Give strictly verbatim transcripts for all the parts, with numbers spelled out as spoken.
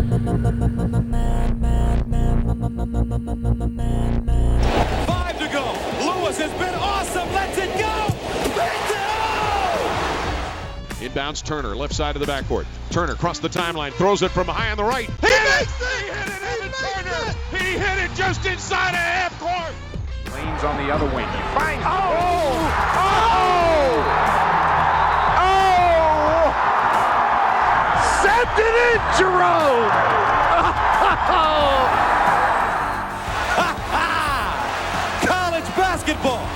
Five to go. Lewis has been awesome. Let's it go. Inbounds Turner, left side of the backcourt. Turner crossed the timeline, throws it from high on the right. He, He hit makes it! it! He hit it, He Evan makes Turner! it! He hit it just inside of half court! Leans on the other wing. He finds. Oh! Oh! Oh! Send it in, Jerome! College basketball.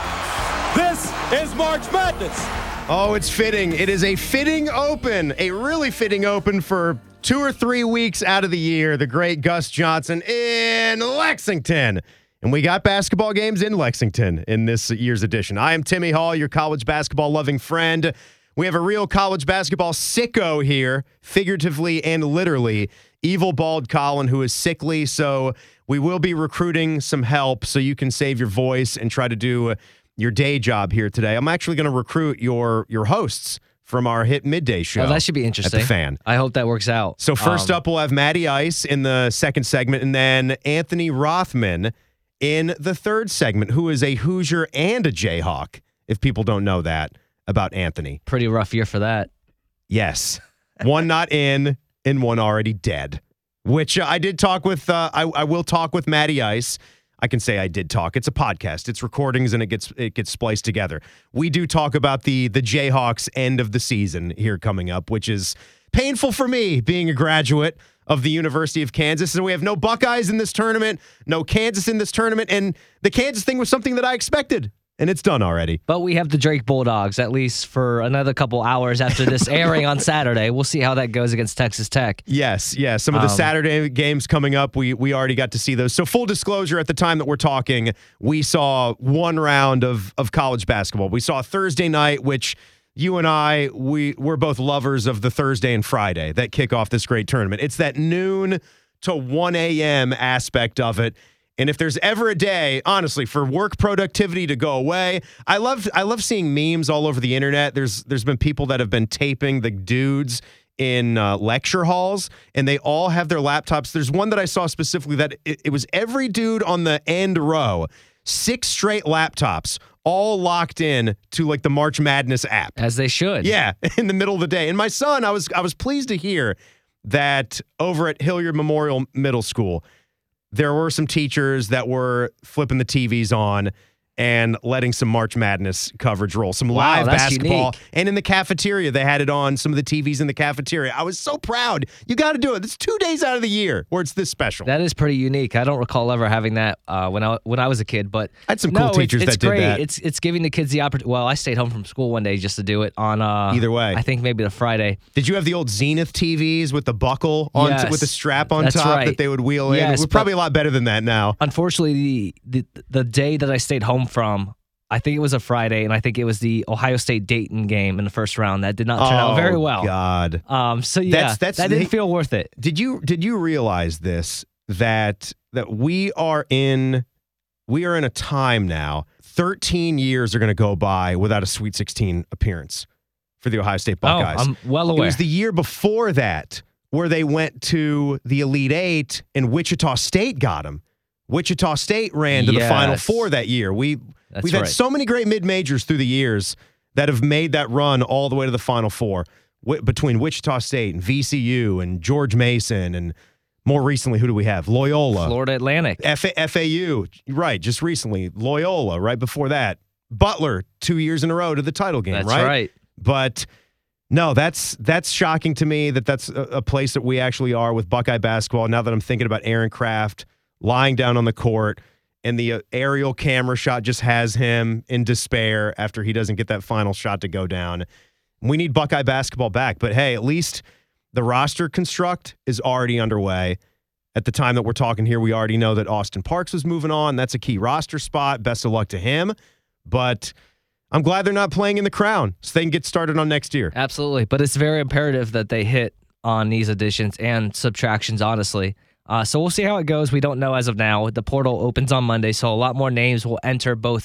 This is March Madness. Oh, it's fitting. It is a fitting open, a really fitting open for two or three weeks out of the year. The great Gus Johnson in Lexington. And we got basketball games in Lexington in this year's edition. I am Timmy Hall, your college basketball loving friend. We have a real college basketball sicko here, figuratively and literally. Evil Bald Colin, who is sickly, so we will be recruiting some help so you can save your voice and try to do your day job here today. I'm actually going to recruit your your hosts from our hit midday show. Oh, that should be interesting. At the Fan. I hope that works out. So first um, up, we'll have Matty Ice in the second segment, and then Anthony Rothman in the third segment, who is a Hoosier and a Jayhawk, if people don't know that about Anthony. Pretty rough year for that. Yes. One not in and one already dead, which uh, I did talk with, uh, I, I will talk with Matty Ice. I can say I did talk. It's a podcast. It's recordings, and it gets it gets spliced together. We do talk about the the Jayhawks end of the season here coming up, which is painful for me, being a graduate of the University of Kansas. And we have no Buckeyes in this tournament, no Kansas in this tournament, and the Kansas thing was something that I expected, and it's done already. But we have the Drake Bulldogs, at least for another couple hours after this airing on Saturday. We'll see how that goes against Texas Tech. Yes, yes. Some of the Um, Saturday games coming up, we we already got to see those. So full disclosure, at the time that we're talking, we saw one round of of college basketball. We saw Thursday night, which you and I, we, we're both lovers of the Thursday and Friday that kick off this great tournament. It's that noon to one a.m. aspect of it. And if there's ever a day, honestly, for work productivity to go away, I love I love seeing memes all over the internet. There's there's been people that have been taping the dudes in uh, lecture halls, and they all have their laptops. There's one that I saw specifically that it, it was every dude on the end row, six straight laptops, all locked in to like the March Madness app. As they should. Yeah, in the middle of the day. And my son, I was I was pleased to hear that over at Hilliard Memorial Middle School, there were some teachers that were flipping the T Vs on and letting some March Madness coverage roll, some Wow, live that's basketball. unique. And in the cafeteria, they had it on some of the T Vs in the cafeteria. I was so proud. You got to do it. It's two days out of the year where it's this special. That is pretty unique. I don't recall ever having that uh, when I when I was a kid, but I had some no, cool teachers it's, it's that did great. that. It's it's giving the kids the opportunity. Well, I stayed home from school one day just to do it on. Uh, Either way. I think maybe the Friday. Did you have the old Zenith T Vs with the buckle on Yes. with the strap on That's top right. that they would wheel in? Yes, We're but- probably a lot better than that now. Unfortunately, the, the the day that I stayed home from, I think it was a Friday, and I think it was the Ohio State Dayton game in the first round. That did not turn out very well. Oh, God. Um. So yeah, That's- that's that the- didn't feel worth it. Did you did you realize this that that we are in we are in a time now, thirteen years are going to go by without a Sweet sixteen appearance for the Ohio State Buckeyes. Oh, I'm well It aware. was the year before that where they went to the Elite Eight and Wichita State got them. Wichita State ran to the Final Yes. Four that year. We That's we've right. had so many great mid-majors through the years that have made that run all the way to the Final Four w- between Wichita State and V C U and George Mason and more recently, who do we have? Loyola. Florida Atlantic. F- FAU, right, just recently. Loyola, right before that. Butler, two years in a row to the title game, That's right? right. But no, that's that's shocking to me that that's a, a place that we actually are with Buckeye basketball. Now that I'm thinking about Aaron Kraft lying down on the court and the uh, aerial camera shot just has him in despair after he doesn't get that final shot to go down. We need Buckeye basketball back. But hey, at least the roster construct is already underway. At the time that we're talking here, we already know that Austin Parks was moving on. That's a key roster spot. Best of luck to him. But I'm glad they're not playing in the Crown so they can get started on next year. Absolutely. But it's very imperative that they hit on these additions and subtractions, honestly. Uh, so we'll see how it goes. We don't know as of now. The portal opens on Monday, so a lot more names will enter both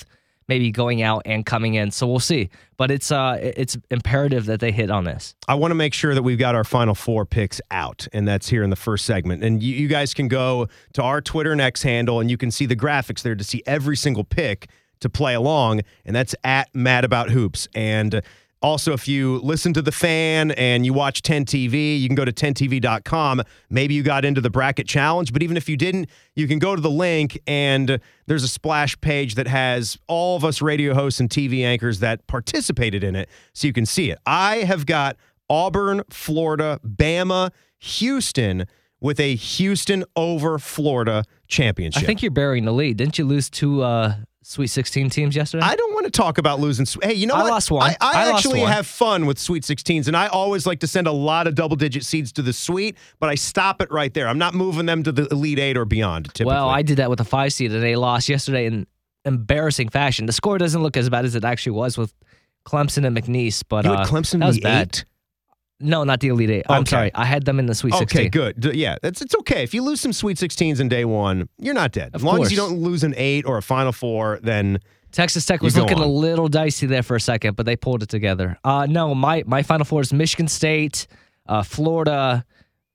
maybe going out and coming in. So we'll see. But it's uh, it's imperative that they hit on this. I want to make sure that we've got our Final Four picks out, and that's here in the first segment. And you, you guys can go to our Twitter and X handle, and you can see the graphics there to see every single pick to play along, and that's at Mad About Hoops. And also, if you listen to The Fan and you watch ten T V, you can go to ten T V dot com. Maybe you got into the bracket challenge, but even if you didn't, you can go to the link, and there's a splash page that has all of us radio hosts and T V anchors that participated in it, so you can see it. I have got Auburn, Florida, Bama, Houston with a Houston over Florida championship. I think you're burying the lead. Didn't you lose two uh, Sweet sixteen teams yesterday? I don't want to talk about losing. Hey, you know I what? lost one. I, I, I lost actually one. have fun with Sweet sixteens, and I always like to send a lot of double-digit seeds to the Sweet, but I stop it right there. I'm not moving them to the Elite Eight or beyond, typically. Well, I did that with a five seed, and they lost yesterday in embarrassing fashion. The score doesn't look as bad as it actually was with Clemson and McNeese, but you had uh, Clemson that was the bad. eight? No, not the Elite Eight. I'm Okay. sorry. I had them in the Sweet sixteen. Okay, good. D- Yeah, it's it's okay. If you lose some Sweet sixteens in day one, you're not dead. As Of long course. as you don't lose an eight or a Final Four, then Texas Tech You was go looking on. a little dicey there for a second, but they pulled it together. Uh, no, my, my Final Four is Michigan State, uh, Florida,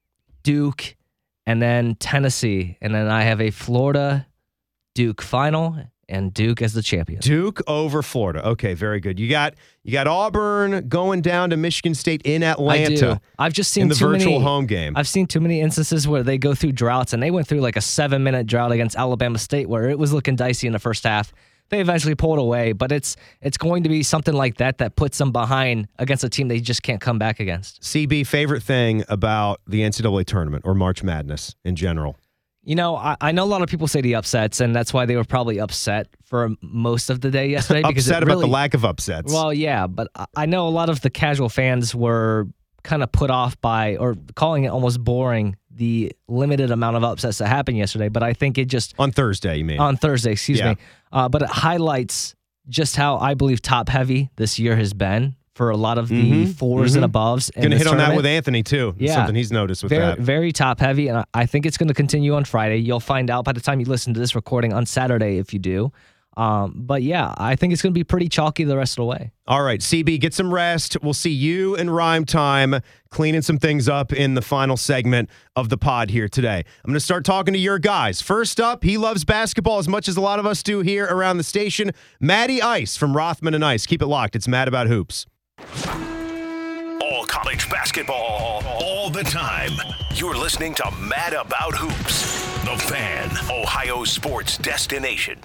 Duke, and then Tennessee. And then I have a Florida-Duke final and Duke as the champion. Duke over Florida. Okay, very good. You got you got Auburn going down to Michigan State in I Atlanta do. I've just seen in the too virtual many, home game. I've seen too many instances where they go through droughts, and they went through like a seven-minute drought against Alabama State where it was looking dicey in the first half. They eventually pulled away, but it's it's going to be something like that that puts them behind against a team they just can't come back against. C B, favorite thing about the N C double A tournament or March Madness in general? You know, I, I know a lot of people say the upsets, and that's why they were probably upset for most of the day yesterday. Because Upset it about really, the lack of upsets. Well, yeah, but I- I know a lot of the casual fans were kind of put off by, or calling it almost boring, the limited amount of upsets that happened yesterday. But I think it just on Thursday, you mean? on Thursday, excuse Yeah. me. Uh, but it highlights just how I believe top heavy this year has been for a lot of the Mhm, fours mhm. and aboves. in Going to this hit on that tournament. with Anthony, too. Yeah. Something he's noticed with Very, that. very top heavy, and I- I think it's going to continue on Friday. You'll find out by the time you listen to this recording on Saturday if you do. Um, but yeah, I think it's going to be pretty chalky the rest of the way. All right, C B, get some rest. We'll see you in Rhyme Time cleaning some things up in the final segment of the pod here today. I'm going to start talking to your guys. First up, he loves basketball as much as a lot of us do here around the station. Matty Ice from Rothman and Ice. Keep it locked. It's Mad About Hoops. All college basketball, all the time. You're listening to Mad About Hoops, The Fan, Ohio sports destination.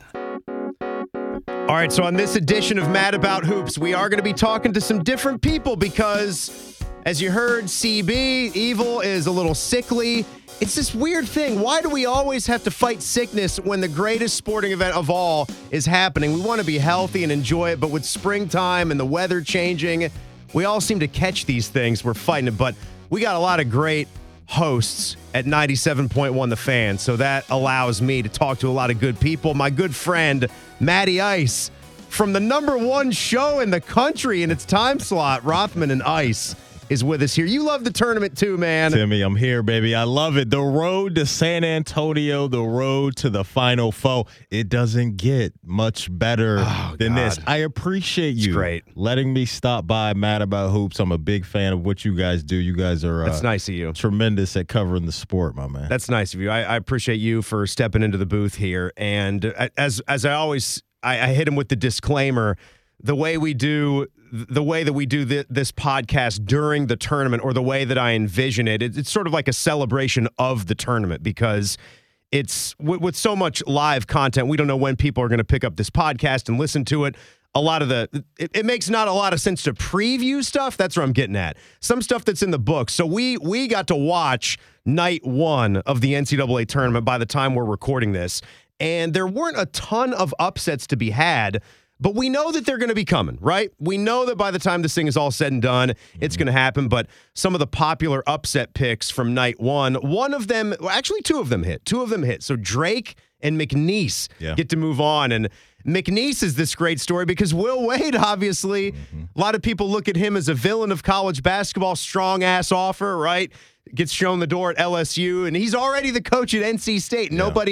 All right, so on this edition of Mad About Hoops, we are going to be talking to some different people because, as you heard, C B, Evil is a little sickly. It's this weird thing. Why do we always have to fight sickness when the greatest sporting event of all is happening? We want to be healthy and enjoy it, but with springtime and the weather changing, we all seem to catch these things. We're fighting it, but we got a lot of great hosts at ninety-seven point one The Fan, so that allows me to talk to a lot of good people. My good friend, Matty Ice, from the number one show in the country in its time slot, Rothman and Ice, is with us here. You love the tournament too, man. Timmy, I'm here, baby. I love it. The road to San Antonio, the road to the Final Four. It doesn't get much better Oh, than God. this. I appreciate you great. letting me stop by Mad About Hoops. I'm a big fan of what you guys do. You guys are uh, That's nice of you. tremendous at covering the sport, my man. That's nice of you. I, I appreciate you for stepping into the booth here. And uh, as as I always, I, I hit him with the disclaimer. The way we do, the way that we do th- this podcast during the tournament, or the way that I envision it, it, it's sort of like a celebration of the tournament because it's with, with so much live content. We don't know when people are going to pick up this podcast and listen to it. A lot of the, it, it makes not a lot of sense to preview stuff. That's where I'm getting at. Some stuff that's in the book. So we we got to watch night one of the N C double A tournament by the time we're recording this. And there weren't a ton of upsets to be had, but we know that they're going to be coming, right? We know that by the time this thing is all said and done, it's going to happen. But some of the popular upset picks from night one, one of them, well, actually two of them hit. Two of them hit. So Drake and McNeese Yeah. get to move on. And McNeese is this great story because Will Wade, obviously, Mm-hmm. a lot of people look at him as a villain of college basketball, strong-ass offer, right? Gets shown the door at L S U, and he's already the coach at N C State. Nobody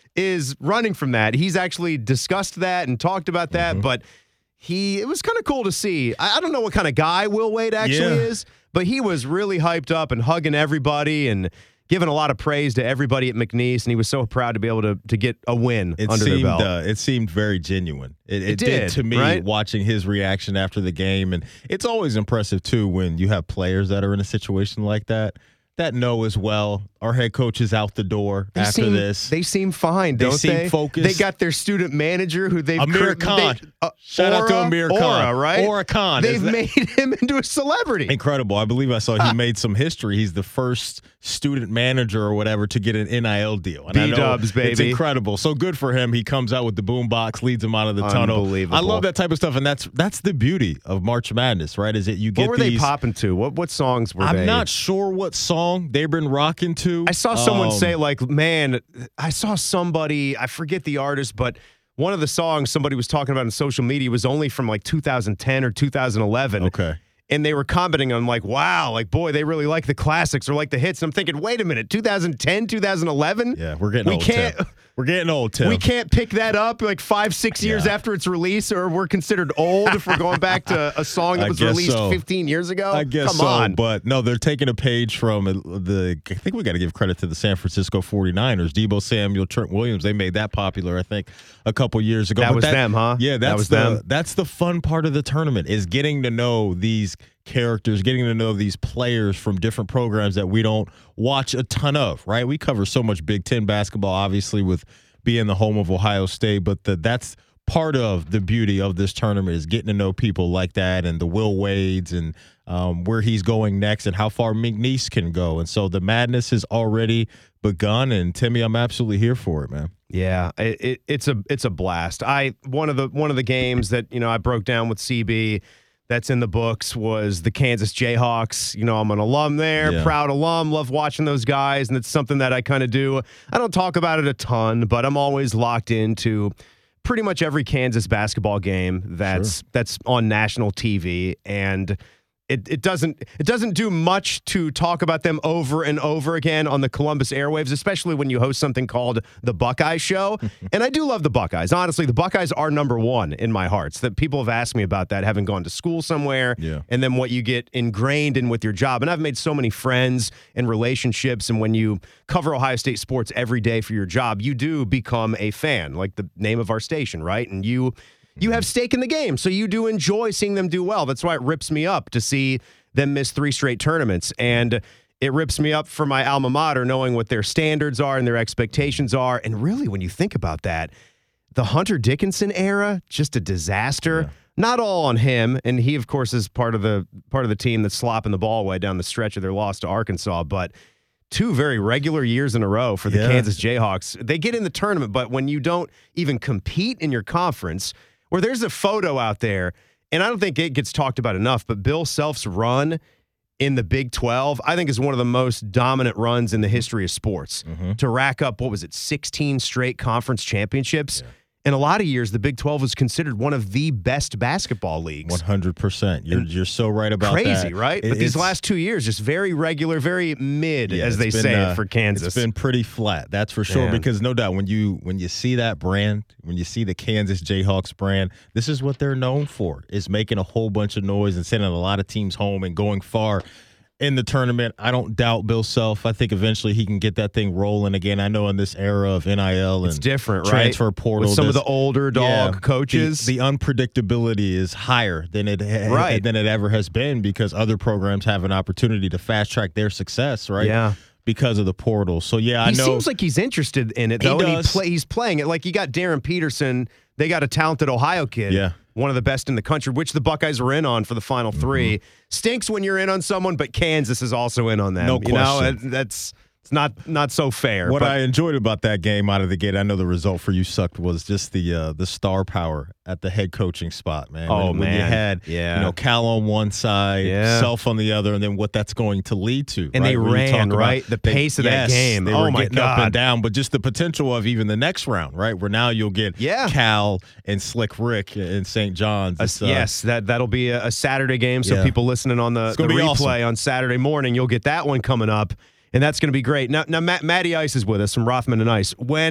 is running from that. He's actually discussed that and talked about that, mm-hmm. but he it was kind of cool to see. I, I don't know what kind of guy Will Wade actually yeah. is, but he was really hyped up and hugging everybody and giving a lot of praise to everybody at McNeese, and he was so proud to be able to to get a win it under seemed, the belt. Uh, it seemed very genuine. It, it, it did, did to me, right? Watching his reaction after the game. And it's always impressive, too, when you have players that are in a situation like that that know as well. Our head coach is out the door they after seem, this. They seem fine, they don't seem they? focused. They got their student manager who they've Amir cur- Khan. They, uh, Shout Aura, out to Amir Khan. Aura, right? Aura Khan. They've that- made him into a celebrity. Incredible. I believe I saw he made some history. He's the first student manager or whatever to get an N I L deal. And I know B-dubs, baby. It's incredible. So good for him. He comes out with the boom box, leads him out of the tunnel. Unbelievable. I love that type of stuff, and that's that's the beauty of March Madness, right? Is that you get What were these, they popping to? What what songs were I'm they? not sure what song they've been rocking to. I saw someone Um, say, like, man, I saw somebody, I forget the artist, but one of the songs somebody was talking about on social media was only from like two thousand ten or two thousand eleven. Okay. And they were commenting on, like, wow, like, boy, they really like the classics or like the hits. And I'm thinking, wait a minute, two thousand ten, two thousand eleven? Yeah, we're getting we old, can't, Tim. We're getting old, Tim. We can't pick that up like five, six years Yeah. after its release, or we're considered old if we're going back to a song that I was guess released so. fifteen years ago. I guess Come so, on. but no, they're taking a page from the. I think we got to give credit to the San Francisco forty-niners. Debo Samuel, Trent Williams, they made that popular, I think, a couple years ago. That But was them, huh? Yeah, that's That was the them. that's the fun part of the tournament is getting to know these characters, getting to know these players from different programs that we don't watch a ton of. Right? We cover so much Big Ten basketball, obviously, with being the home of Ohio State, but the, that's part of the beauty of this tournament is getting to know people like that and the Will Wades and um, where he's going next and how far McNeese can go. And so the madness has already begun. And Timmy, I'm absolutely here for it, man. Yeah, it, it, it's a it's a blast. I one of the one of the games that you know I broke down with C B that's in the books was the Kansas Jayhawks. You know, I'm an alum there, Yeah. proud alum, love watching those guys, and it's something that I kind of do. I don't talk about it a ton, but I'm always locked into pretty much every Kansas basketball game that's Sure. that's on national T V, and it it doesn't it doesn't do much to talk about them over and over again on the Columbus airwaves, especially when you host something called the Buckeye Show. And I do love the Buckeyes. Honestly, the Buckeyes are number one in my hearts. That people have asked me about that, having gone to school somewhere, Yeah. and then what you get ingrained in with your job. And I've made so many friends and relationships. And when you cover Ohio State sports every day for your job, you do become a fan, like the name of our station, right? And you. You have stake in the game, so you do enjoy seeing them do well. That's why it rips me up to see them miss three straight tournaments. And it rips me up for my alma mater, knowing what their standards are and their expectations are. And really, when you think about that, the Hunter Dickinson era, just a disaster. Yeah. Not all on him, and he, of course, is part of the part of the team that's slopping the ball away down the stretch of their loss to Arkansas. But two very regular years in a row for the Yeah. Kansas Jayhawks. They get in the tournament, but when you don't even compete in your conference, where there's a photo out there, and I don't think it gets talked about enough, but Bill Self's run in the Big twelve, I think is one of the most dominant runs in the history of sports. Mm-hmm. To rack up, what was it, sixteen straight conference championships? Yeah. In a lot of years, the Big twelve was considered one of the best basketball leagues. one hundred percent. You're, you're so right about Crazy, that. right? It- But these it's- last two years, just very regular, very mid, Yeah, as it's they been, say uh, it for Kansas. It's been pretty flat, that's for sure. Man. Because no doubt, when you when you see that brand, when you see the Kansas Jayhawks brand, this is what they're known for: is making a whole bunch of noise and sending a lot of teams home and going far in the tournament. I don't doubt Bill Self. I think eventually he can get that thing rolling again. I know in this era of N I L and It's different, right? transfer portal, With some of this- the older dog yeah, coaches. The, the unpredictability is higher than it ha- Right. than it ever has been because other programs have an opportunity to fast track their success, right? Yeah. Because of the portal. So yeah, I he know. seems like he's interested in it, He though. and he does. play, he's playing it. Like, you got Darren Peterson. They got a talented Ohio kid. Yeah. One of the best in the country, which the Buckeyes were in on for the final three. Mm-hmm. Stinks when you're in on someone, but Kansas is also in on them. No you know, question. It- that's it's not not so fair. What but I enjoyed about that game out of the gate, I know the result for you sucked, was just the uh, the star power at the head coaching spot, man. Oh, when, when you man. had Yeah. you know Cal on one side, Yeah. Self on the other, and then what that's going to lead to. And right? they When you talk ran, about- right? The they- pace of that yes, game. They Oh, were my getting up God. and down, but just the potential of even the next round, right? Where now you'll get Yeah. Cal and Slick Rick in Saint John's. Uh, It's, uh, yes, that that'll be a, a Saturday game. So Yeah. people listening on the, It's the gonna be replay awesome. on Saturday morning, you'll get that one coming up, and that's going to be great. Now, now Matt, Matty Ice is with us from Rothman and Ice. When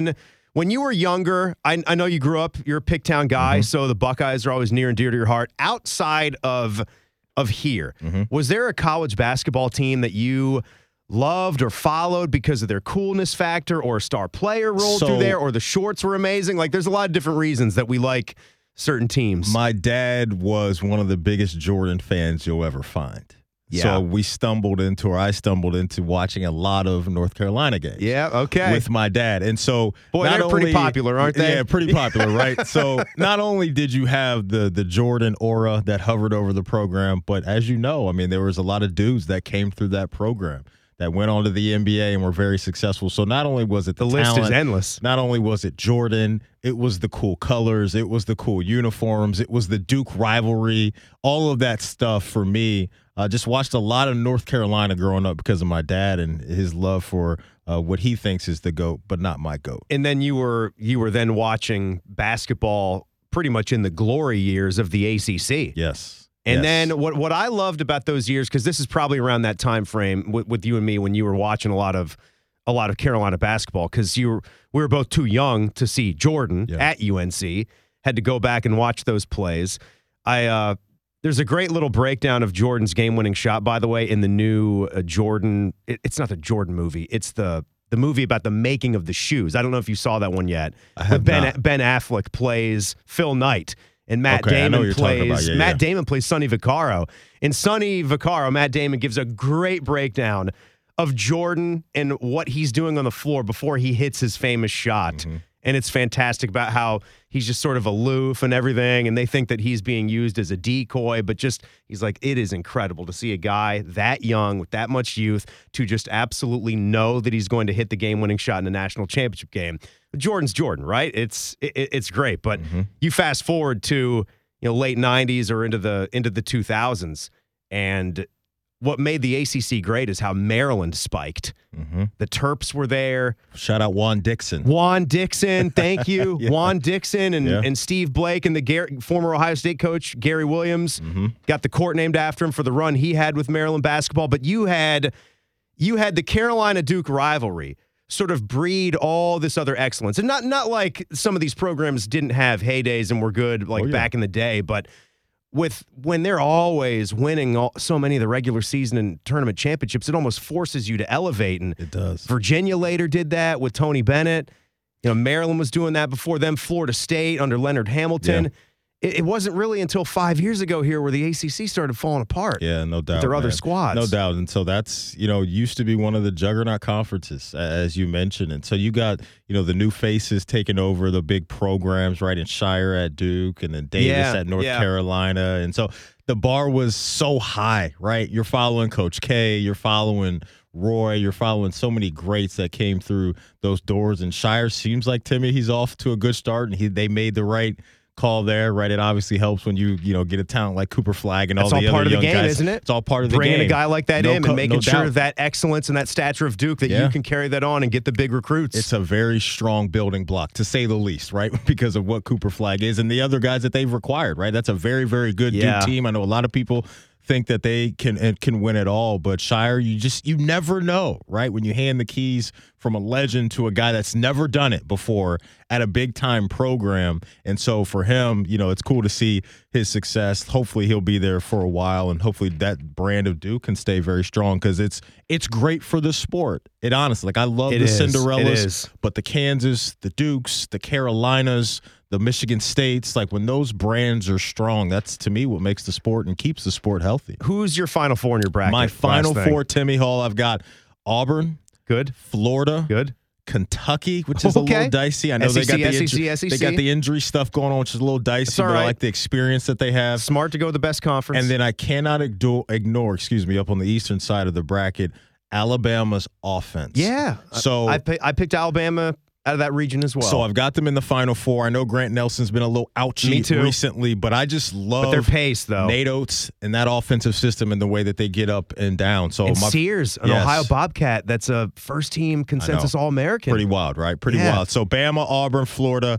when you were younger, I, I know you grew up, you're a Picktown guy, mm-hmm. so the Buckeyes are always near and dear to your heart. Outside of of here, mm-hmm. was there a college basketball team that you loved or followed because of their coolness factor, or a star player rolled so, through there, or the shorts were amazing? Like, there's a lot of different reasons that we like certain teams. My dad was one of the biggest Jordan fans you'll ever find. Yeah. So we stumbled into, or I stumbled into watching a lot of North Carolina games. Yeah, okay. With my dad. And so Boy, not they're only, pretty popular, aren't they? Yeah, pretty popular, right? So not only did you have the the Jordan aura that hovered over the program, but as you know, I mean, there was a lot of dudes that came through that program that went on to the N B A and were very successful. So not only was it the, the list talent, is endless. Not only was it Jordan, it was the cool colors, it was the cool uniforms, it was the Duke rivalry, all of that stuff for me. I uh, just watched a lot of North Carolina growing up because of my dad and his love for uh, what he thinks is the GOAT, but not my GOAT. And then you were you were then watching basketball pretty much in the glory years of the A C C. Yes. And yes. then what what I loved about those years, because this is probably around that time frame with, with you and me when you were watching a lot of a lot of Carolina basketball, because you were, we were both too young to see Jordan yeah. at U N C, had to go back and watch those plays. I uh, there's a great little breakdown of Jordan's game-winning shot, by the way, in the new uh, Jordan. It, it's not the Jordan movie. It's the the movie about the making of the shoes. I don't know if you saw that one yet. I have Ben not. Ben Affleck plays Phil Knight. And Matt okay, Damon plays yeah, Matt yeah. Damon plays Sonny Vaccaro. In Sonny Vaccaro, Matt Damon gives a great breakdown of Jordan and what he's doing on the floor before he hits his famous shot. Mm-hmm. And it's fantastic about how he's just sort of aloof and everything, and they think that he's being used as a decoy, but just he's like, it is incredible to see a guy that young with that much youth to just absolutely know that he's going to hit the game-winning shot in a national championship game. Jordan's Jordan, right? It's it, it's great, but mm-hmm. you fast forward to, you know, late nineties or into the into the two thousands, and what made the A C C great is how Maryland spiked. Mm-hmm. The Terps were there. Shout out Juan Dixon. Juan Dixon, thank you. yeah. Juan Dixon and, yeah. and Steve Blake and the Gary, former Ohio State coach, Gary Williams, mm-hmm. got the court named after him for the run he had with Maryland basketball. But you had you had the Carolina-Duke rivalry sort of breed all this other excellence. And not, not like some of these programs didn't have heydays and were good like oh, yeah. back in the day, but with when they're always winning all, so many of the regular season and tournament championships, it almost forces you to elevate. And it does. Virginia later did that with Tony Bennett. You know, Maryland was doing that before them. Florida State under Leonard Hamilton. Yeah. It, it wasn't really until five years ago here where the A C C started falling apart. Yeah, no doubt. With their man. other squads. No doubt. And so that's, you know, used to be one of the juggernaut conferences, as you mentioned. And so you got, you know, the new faces taking over the big programs, right? And Shire at Duke and then Davis yeah, at North yeah. Carolina. And so the bar was so high, right? You're following Coach K, you're following Roy, you're following so many greats that came through those doors. And Shire seems like, Timmy, he's off to a good start, and he they made the right call there, right? It obviously helps when you you know get a talent like Cooper Flagg and That's all the all part other of the young game, guys. Isn't it? It's all part of the Bringing game. a guy like that no in co- and making no sure doubt. that excellence and that stature of Duke that yeah. you can carry that on and get the big recruits. It's a very strong building block, to say the least, right? Because of what Cooper Flagg is and the other guys that they've required, right? That's a very, very good yeah. Duke team. I know a lot of people think that they can can win it all, but Shire, you just you never know, right? When you hand the keys from a legend to a guy that's never done it before at a big time program. And so for him, you know, it's cool to see his success. Hopefully he'll be there for a while, and hopefully that brand of Duke can stay very strong, because it's it's great for the sport. It honestly, like I love it the is. Cinderellas, but the Kansas, the Dukes, the Carolinas, the Michigan States, like when those brands are strong, that's to me what makes the sport and keeps the sport healthy. Who's your Final Four in your bracket? My Final Last Four, thing. Timmy Hall, I've got Auburn. Good. Florida. Good. Kentucky, which is okay. a little dicey. I know S E C, they got the S E C, injury, S E C. they got the injury stuff going on, which is a little dicey. That's all but right. I like the experience that they have. Smart to go with the best conference. And then I cannot ignore, ignore, excuse me, up on the eastern side of the bracket, Alabama's offense. Yeah. So I, I, I picked Alabama out of that region as well. So I've got them in the Final Four. I know Grant Nelson's been a little ouchy Me too. recently, but I just love but their pace, though. Nate Oates and that offensive system and the way that they get up and down. So and my, Sears, an yes. Ohio Bobcat, that's a first-team consensus All-American. Pretty wild, right? Pretty yeah. wild. So Bama, Auburn, Florida,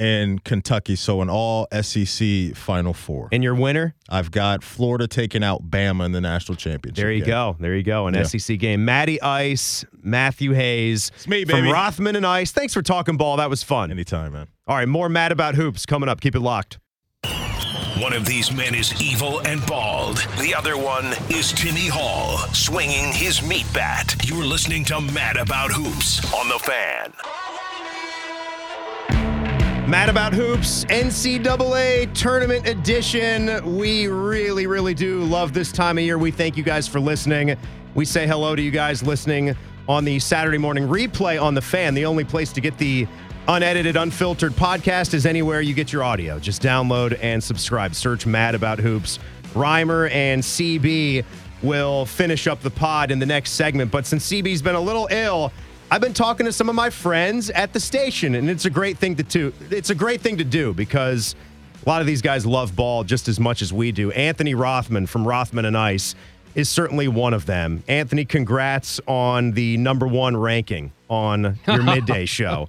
and Kentucky. So an all S E C Final Four. And your winner? I've got Florida taking out Bama in the national championship. There you game. go. There you go. An Yeah. S E C game. Matty Ice, Matthew Hayes. It's me, From baby. Rothman and Ice. Thanks for talking ball. That was fun. Anytime, man. All right, more Mad About Hoops coming up. Keep it locked. One of these men is evil and bald. The other one is Timmy Hall, swinging his meat bat. You're listening to Mad About Hoops on The Fan. Mad About Hoops, N C double A Tournament Edition. We really, really do love this time of year. We thank you guys for listening. We say hello to you guys listening on the Saturday morning replay on The Fan. The only place to get the unedited, unfiltered podcast is anywhere you get your audio. Just download and subscribe. Search Mad About Hoops. Reimer and C B will finish up the pod in the next segment. But since C B's been a little ill, I've been talking to some of my friends at the station, and it's a great thing to do. It's a great thing to do because a lot of these guys love ball just as much as we do. Anthony Rothman from Rothman and Ice is certainly one of them. Anthony, congrats on the number one ranking on your midday show.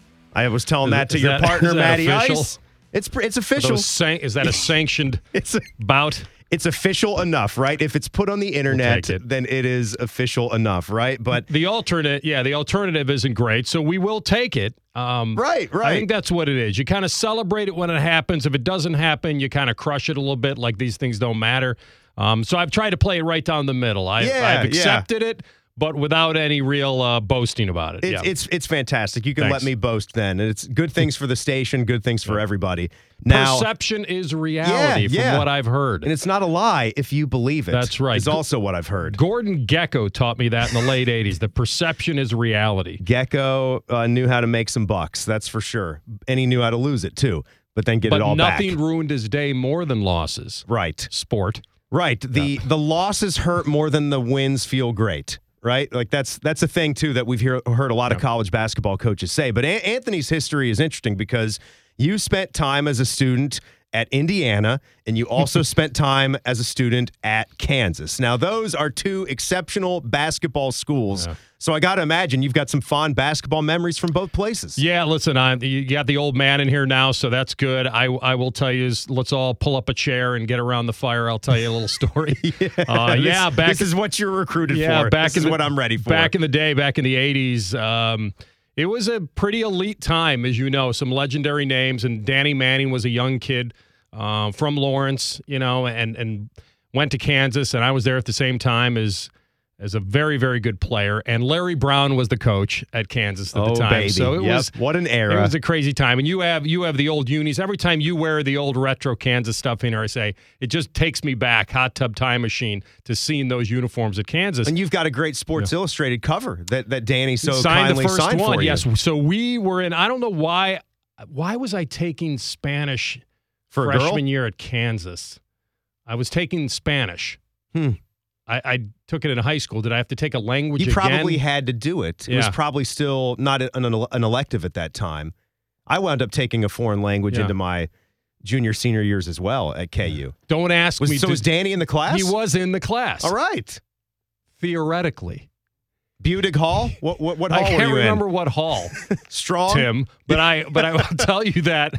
I was telling Is that to is your that- partner, is that Matty official? Ice. It's pr- it's official. Those san- is that a sanctioned It's a, bout? it's official enough, right? If it's put on the internet, take it. then it is official enough, right? But The alternate, yeah, the alternative isn't great, so we will take it. Um, right, right. I think that's what it is. You kind of celebrate it when it happens. If it doesn't happen, you kind of crush it a little bit, like these things don't matter. Um, so I've tried to play it right down the middle. I, Yeah, I've yeah. accepted it, but without any real uh, boasting about it. It's, yeah. it's it's fantastic. You can Thanks. let me boast then. And it's good things for the station, good things for everybody. Now, Perception is reality, Yeah, from yeah. what I've heard. and it's not a lie if you believe it. That's right. Is also what I've heard. Gordon Gekko taught me that in the late eighties. The perception is reality. Gecko uh, knew how to make some bucks, that's for sure. And he knew how to lose it too, but then get But it all nothing back. ruined his day more than losses. Right. Sport. Right. The the losses hurt more than the wins feel great. Right? Like that's that's a thing too that we've hear, heard a lot of college basketball coaches say. But a- Anthony's history is interesting because you spent time as a student at Indiana and you also spent time as a student at Kansas. Now those are two exceptional basketball schools. Yeah. So I got to imagine you've got some fond basketball memories from both places. Yeah, listen, I'm, you got the old man in here now, so that's good. I, I will tell you, is let's all pull up a chair and get around the fire. I'll tell you a little story. yeah, uh, This- yeah back This is what you're recruited yeah, for. back this in is the, what I'm ready for. Back in the day, back in the eighties, um, it was a pretty elite time, as you know. Some legendary names, and Danny Manning was a young kid uh, from Lawrence, you know, and and went to Kansas, and I was there at the same time as as a very, very good player. And Larry Brown was the coach at Kansas at oh, the time. baby. So it Yep. was what an era. It was a crazy time. And you have you have the old unis. Every time you wear the old retro Kansas stuff in here, I say, it just takes me back, hot tub time machine, to seeing those uniforms at Kansas. And you've got a great Sports Illustrated cover that, that Danny so signed kindly the first signed one. for you. Yes. So we were in, I don't know why, why was I taking Spanish For a girl? freshman year at Kansas? I was taking Spanish. Hmm. I, I took it in high school. Did I have to take a language You probably again? had to do it. It was Yeah. probably still not an, an elective at that time. I wound up taking a foreign language Yeah. into my junior, senior years as well at K U. Don't ask Was, me. so to- was Danny in the class? He was in the class. All right. Theoretically. Budig Hall? What what, what I hall were can't you remember in? what hall, Strong? Tim, but I but I will tell you that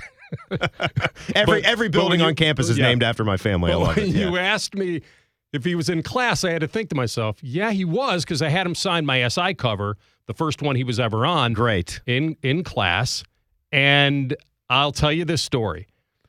Every But- every but building when you- on campus is yeah. named after my family. I But love when it. you Yeah. asked me if he was in class, I had to think to myself, yeah, he was, because I had him sign my S I cover, the first one he was ever on, Great. in in class. And I'll tell you this story.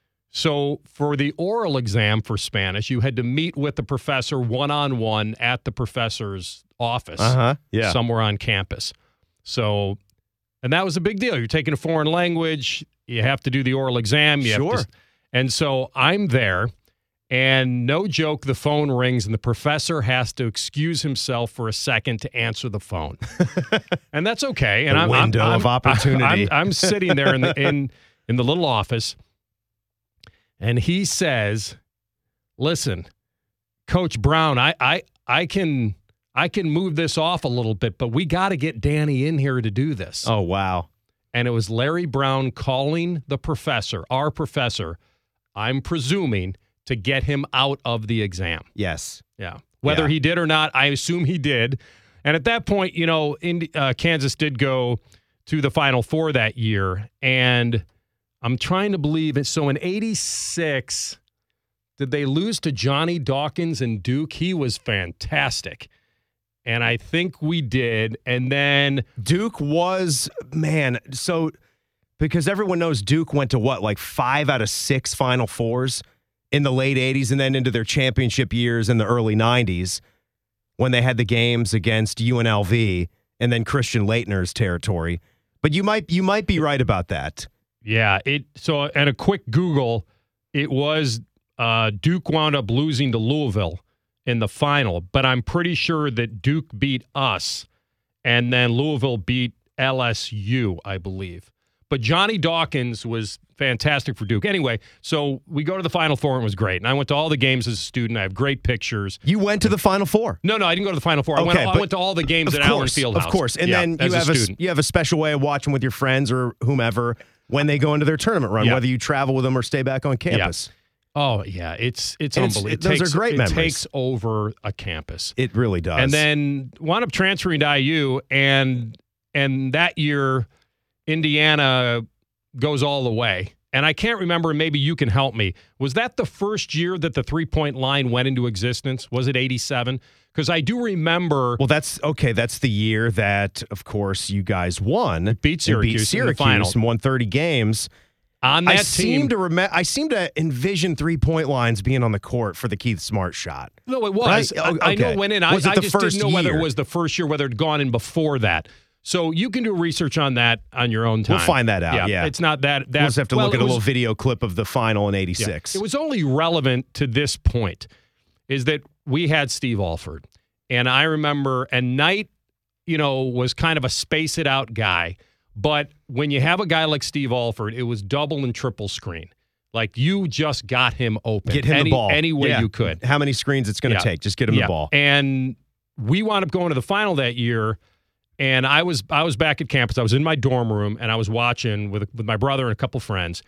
So for the oral exam for Spanish, you had to meet with the professor one-on-one at the professor's office Uh-huh. Yeah. somewhere on campus. So, and that was a big deal. You're taking a foreign language. You have to do the oral exam. You Sure. Have to, and so I'm there, and no joke, the phone rings, and the professor has to excuse himself for a second to answer the phone. And that's okay. And The I'm, window I'm, of I'm- opportunity. I'm, I'm sitting there in the in in the little office, and he says, "Listen, Coach Brown, I I I can I can move this off a little bit, but we got to get Danny in here to do this." Oh, wow. And it was Larry Brown calling the professor, our professor, I'm presuming, to get him out of the exam. Yes. Yeah. Whether Yeah. he did or not, I assume he did. And at that point, you know, in, uh, Kansas did go to the Final Four that year. And I'm trying to believe it. So in eighty-six, did they lose to Johnny Dawkins and Duke? He was fantastic. And I think we did. And then Duke was, man, so because everyone knows Duke went to what, like five out of six Final Fours in the late eighties and then into their championship years in the early nineties when they had the games against U N L V and then Christian Laettner's territory. But you might you might be right about that. Yeah, it. So at a quick Google, it was uh, Duke wound up losing to Louisville in the final, but I'm pretty sure that Duke beat us, and then Louisville beat L S U, I believe. But Johnny Dawkins was fantastic for Duke. Anyway, so we go to the Final Four, and it was great. And I went to all the games as a student. I have great pictures. You went to the Final Four? No, no, I didn't go to the Final Four. I, okay, went, I went to all the games at Allen Fieldhouse. Of course, and yeah, then you as have a a, student. you have a special way of watching with your friends or whomever when they go into their tournament run, Yeah. whether you travel with them or stay back on campus. Yeah. Oh, yeah, it's it's And it's- unbelievable. it- It those takes, are great it memories. takes over a campus. It really does. And then wound up transferring to I U, and and that year, Indiana goes all the way. And I can't remember, maybe you can help me. Was that the first year that the three-point line went into existence? Was it eighty-seven? Because I do remember... Well, that's okay. That's the year that, of course, you guys won. Beat Syracuse, beat in Syracuse the final. and won thirty games. On that I team... seem to rem- I seem to envision three-point lines being on the court for the Keith Smart shot. No, it was. Right? I, I know Okay. it went in. I, Was it I the just first didn't know whether year? it was the first year, whether it had gone in before that. So you can do research on that on your own time. We'll find that out, yeah. It's not that. that We'll just have to well, look at it a was- little video clip of the final in eighty-six. Yeah. It was only relevant to this point is that we had Steve Alford. And I remember, and Knight, you know, was kind of a space it out guy. But when you have a guy like Steve Alford, it was double and triple screen. Like you just got him open. Get him any, the ball. Any way Yeah. you could. How many screens it's going to Yeah. take. Just get him Yeah. the ball. And we wound up going to the final that year. And I was I was back at campus. I was in my dorm room, and I was watching with with my brother and a couple friends.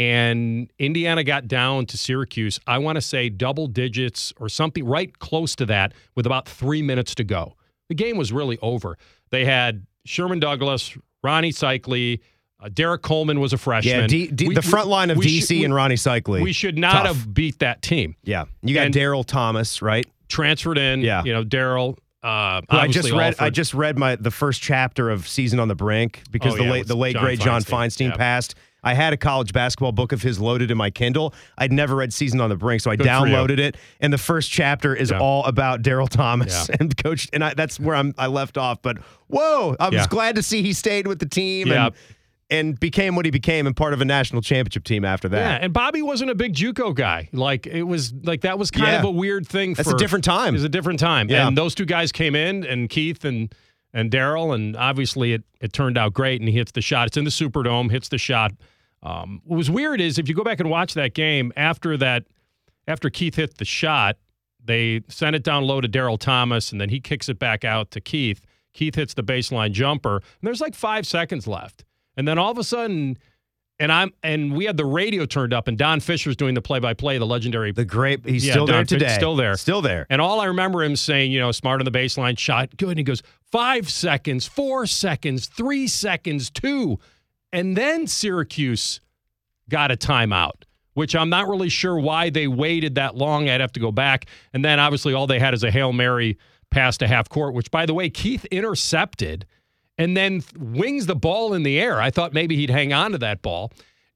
And Indiana got down to Syracuse, I want to say double digits or something right close to that with about three minutes to go. The game was really over. They had Sherman Douglas, Ronnie Cycli, uh, Derek Coleman was a freshman. Yeah, D, D, We- the front we- line of we D should- C we- and Ronnie Cycli. We should not Tough. have beat that team. Yeah. You got And- Daryl Thomas, right? Transferred in, Yeah. you know, Daryl. Uh, Who I just obviously read. Alford. I just read my the first chapter of Season on the Brink because Oh, the yeah, late with the late John great John Feinstein. Feinstein Yeah. passed. I had a college basketball book of his loaded in my Kindle. I'd never read Season on the Brink, so I Good for you. downloaded it. And the first chapter is Yeah. all about Daryl Thomas Yeah. and Coach. And I, that's where I'm. I left off. But whoa, I was Yeah. glad to see he stayed with the team Yeah. and and became what he became and part of a national championship team after that. Yeah, and Bobby wasn't a big JUCO guy. Like it was like that was kind Yeah. of a weird thing. That's for, a different time. It was a different time. Yeah. And those two guys came in, and Keith and and Daryl, and obviously it it turned out great. And he hits the shot. It's in the Superdome. Hits the shot. Um, what was weird is if you go back and watch that game after that, after Keith hit the shot, they sent it down low to Daryl Thomas, and then he kicks it back out to Keith. Keith hits the baseline jumper, and there's like five seconds left. And then all of a sudden, and I'm and we had the radio turned up, and Don Fisher's doing the play-by-play, the legendary. The great. He's Yeah, still there Don Fi- today. still there. Still there. And all I remember him saying, you know, smart on the baseline, shot good. And he goes, five seconds, four seconds, three seconds, two. And then Syracuse got a timeout, which I'm not really sure why they waited that long. I'd have to go back. And then obviously all they had is a Hail Mary pass to half court, which, by the way, Keith intercepted and then wings the ball in the air. I thought maybe he'd hang on to that ball.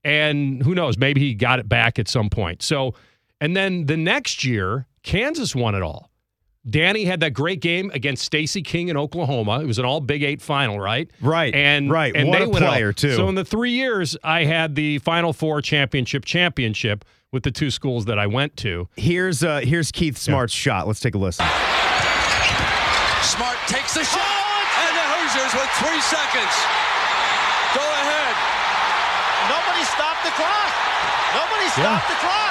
And who knows, maybe he got it back at some point. So, and then the next year, Kansas won it all. Danny had that great game against Stacey King in Oklahoma. It was an all Big Eight final, right? Right. And right. And what they a went all- player, too. So in the three years, I had the Final Four championship championship with the two schools that I went to. Here's uh, here's Keith Smart's shot. Let's take a listen. Smart takes the shot, and the Hoosiers with three seconds. Go ahead. Nobody stopped the clock. Nobody stopped the clock.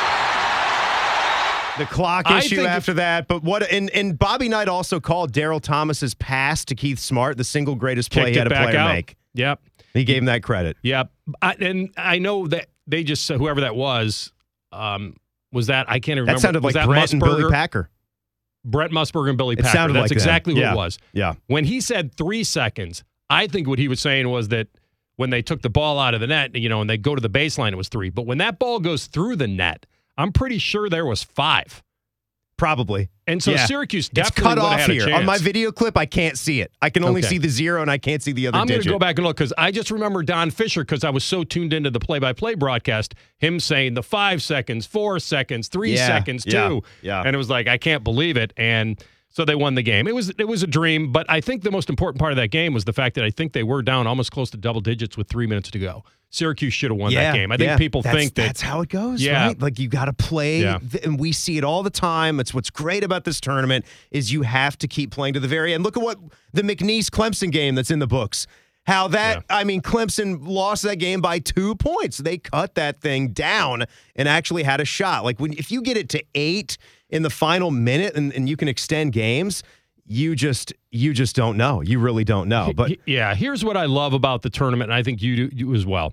The clock I issue think after that, but what? And, and Bobby Knight also called Daryl Thomas's pass to Keith Smart the single greatest play Kicked he had it a back player out. make. Yep. He gave him that credit. Yep. I, and I know that they just, whoever that was, um, was that, I can't even remember. That sounded Was like that Brett and Billy Musburger? Packer. Brett Musburger and Billy It Packer. sounded That's like them. exactly what Yeah. it was. Yeah. When he said three seconds, I think what he was saying was that when they took the ball out of the net, you know, and they go to the baseline, it was three. But when that ball goes through the net, I'm pretty sure there was five. Probably. And so yeah. Syracuse it's definitely cut would have off had a here. chance. On my video clip, I can't see it. I can only Okay. see the zero, and I can't see the other I'm going digit. to go back and look because I just remember Don Fisher because I was so tuned into the play-by-play broadcast, him saying the five seconds, four seconds, three Yeah, seconds, yeah, two. yeah. And it was like, I can't believe it. And so they won the game. It was it was a dream, but I think the most important part of that game was the fact that I think they were down almost close to double digits with three minutes to go. Syracuse should have won yeah, that game. I think yeah. people that's, think that that's how it goes, Yeah. right? Like you got to play, Yeah. th- and we see it all the time. It's what's great about this tournament is you have to keep playing to the very end. Look at what the McNeese Clemson game that's in the books. How that, Yeah. I mean, Clemson lost that game by two points. They cut that thing down and actually had a shot. Like when if you get it to eight in the final minute and, and you can extend games, you just you just don't know. You really don't know. But yeah, here's what I love about the tournament, and I think you do you as well.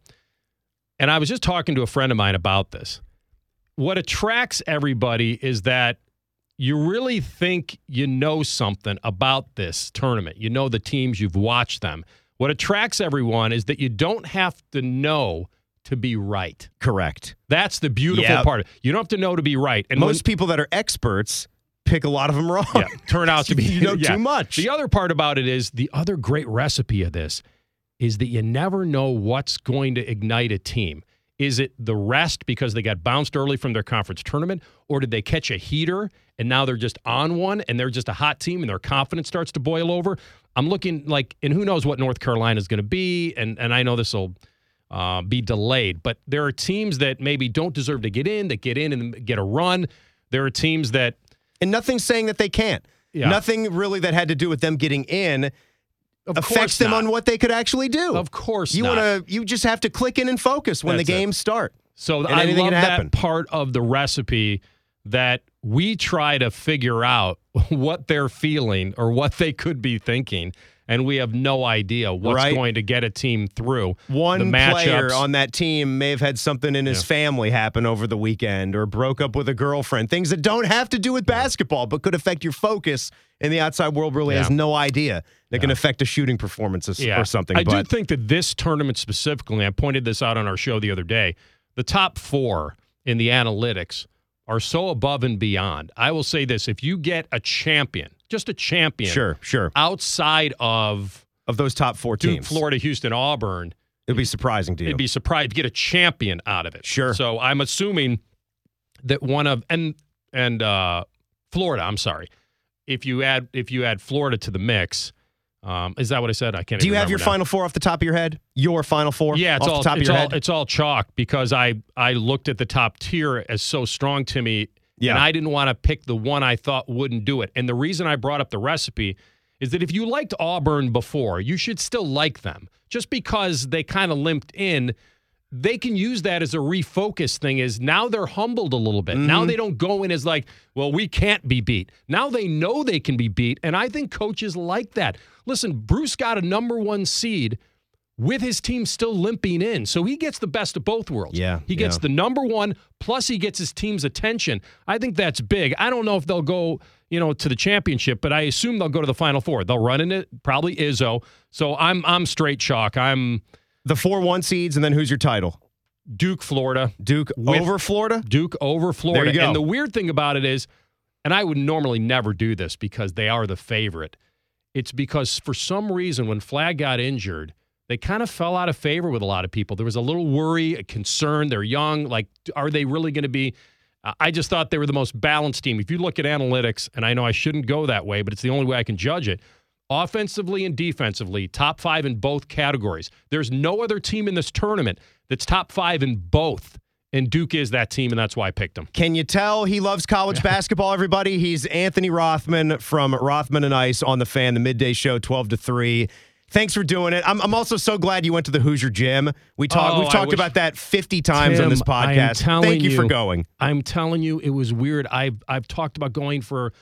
And I was just talking to a friend of mine about this. What attracts everybody is that you really think you know something about this tournament. You know the teams, you've watched them. What attracts everyone is that you don't have to know to be right. correct. That's the beautiful Yep. part. You don't have to know to be right. And Most when- people that are experts pick a lot of them wrong. yeah, turn out to be you know yeah. too much. The other part about it is the other great recipe of this is that you never know what's going to ignite a team. Is it the rest because they got bounced early from their conference tournament, or did they catch a heater and now they're just on one and they're just a hot team and their confidence starts to boil over? I'm looking like, and who knows what North Carolina is going to be, and and I know this will uh, be delayed, but there are teams that maybe don't deserve to get in, that get in and get a run. There are teams that And nothing's saying that they can't. Yeah. Nothing really that had to do with them getting in of affects course them not. on what they could actually do. Of course you not. want to. You just have to click in and focus when That's the it. games start. So And I anything love can that happen. part of the recipe that we try to figure out what they're feeling or what they could be thinking, and we have no idea what's Right. going to get a team through. One the player matchups. on that team may have had something in his Yeah. family happen over the weekend or broke up with a girlfriend. Things that don't have to do with basketball, but could affect your focus. And the outside world really Yeah. has no idea. That can Yeah. affect a shooting performance or, Yeah. or something. I do but think that this tournament specifically, I pointed this out on our show the other day, the top four in the analytics are so above and beyond. I will say this, if you get a champion, just a champion sure, sure. outside of Of those top four Duke, teams, Florida, Houston, Auburn, it'd be surprising to you. it'd be surprised to get a champion out of it. Sure. So I'm assuming that one of and and uh, Florida. I'm sorry. If you add if you add Florida to the mix, um, is that what I said? I can't. Do you even have your remember now. Final Four off the top of your head? Your Final Four? Yeah, it's off all the top it's of your all head? it's all chalk because I I looked at the top tier as so strong to me, Yeah. and I didn't want to pick the one I thought wouldn't do it. And the reason I brought up the recipe is that if you liked Auburn before, you should still like them. Just because they kind of limped in, they can use that as a refocus thing. Is now they're humbled a little bit. Mm-hmm. Now they don't go in as like, well, we can't be beat. Now they know they can be beat, and I think coaches like that. Listen, Bruce got a number one seed with his team still limping in, so he gets the best of both worlds. Yeah, he gets yeah. the number one, plus he gets his team's attention. I think that's big. I don't know if they'll go, you know, to the championship, but I assume they'll go to the Final Four. They'll run in it, probably Izzo. So I'm I'm straight chalk. I'm The four one seeds, and then who's your title? Duke, Florida. Duke With- over Florida? Duke over Florida. There you go. And the weird thing about it is, and I would normally never do this because they are the favorite. It's because for some reason when Flagg got injured, they kind of fell out of favor with a lot of people. There was a little worry, a concern. They're young. Like, are they really going to be? I just thought they were the most balanced team. If you look at analytics, and I know I shouldn't go that way, but it's the only way I can judge it. Offensively and defensively, top five in both categories. There's no other team in this tournament that's top five in both. And Duke is that team, and that's why I picked them. Can you tell he loves college basketball, everybody? He's Anthony Rothman from Rothman and Ice on The Fan, the midday show, twelve to three. Thanks for doing it. I'm, I'm also so glad you went to the Hoosier Gym. We talk, Oh, we've I talked wish- about that fifty times on Tim, this I am podcast. telling Thank you, for you- going. I'm telling you, it was weird. I've I've talked about going for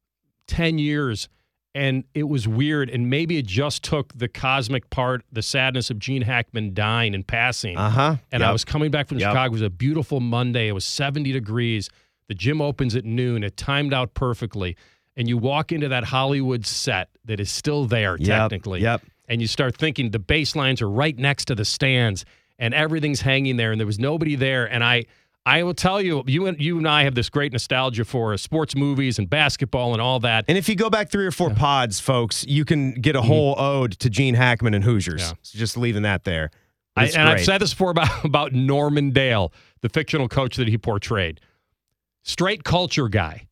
ten years, and it was weird. And maybe it just took the cosmic part, the sadness of Gene Hackman dying and passing. Uh-huh. And I Yep. was coming back from Yep. Chicago. It was a beautiful Monday. It was seventy degrees. The gym opens at noon. It timed out perfectly. And you walk into that Hollywood set that is still there, Yep, technically. yep. and you start thinking the baselines are right next to the stands, and everything's hanging there, and there was nobody there. And I, I will tell you, you and you and I have this great nostalgia for sports movies and basketball and all that. And if you go back three or four yeah. pods, folks, you can get a whole mm-hmm. ode to Gene Hackman and Hoosiers. Yeah. So just leaving that there. I, and great. I've said this before about, about Norman Dale, the fictional coach that he portrayed. Straight culture guy.